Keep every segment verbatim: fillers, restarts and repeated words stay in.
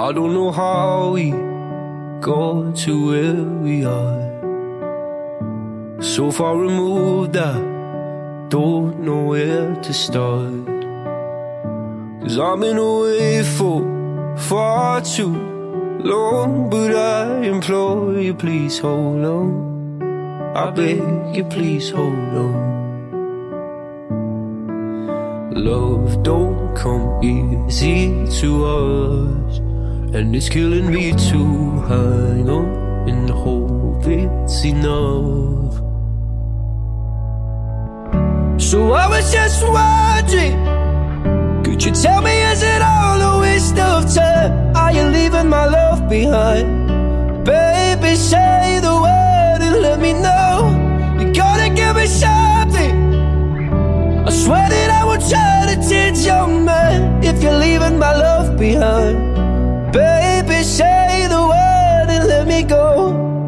I don't know how we got to where we are. So far removed, I don't know where to start. Cause I've been away for far too long. But I implore you, please hold on. I beg you, please hold on. Love don't come easy to us, and it's killing me to hang on and hope it's enough. So I was just wondering, could you tell me, is it all a waste of time? Are you leaving my love behind? Baby, say the word and let me know. You gotta give me something. I swear that I will try to change your mind if you're leaving my love behind. Baby, say the word and let me go.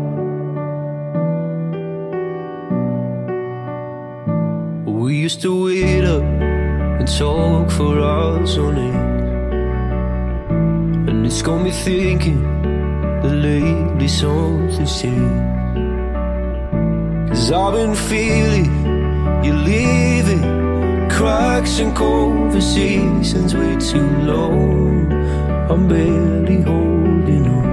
We used to wait up and talk for hours on end, and it's got me thinking that lately something's changed. Cause I've been feeling you leaving cracks in conversations way too long. I'm barely holding on.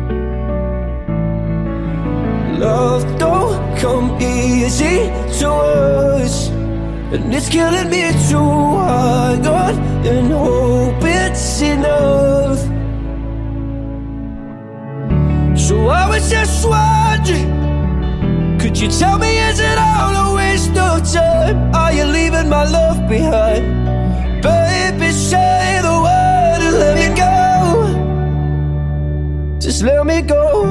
Love don't come easy to us, and it's killing me to hang on and hope it's enough. So I was just wondering, could you tell me, is it all a waste of time? Are you leaving my love behind? Baby, say the word and let me go. Just let me go.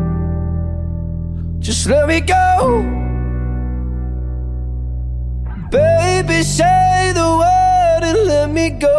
Just let me go. Baby, say the word and let me go.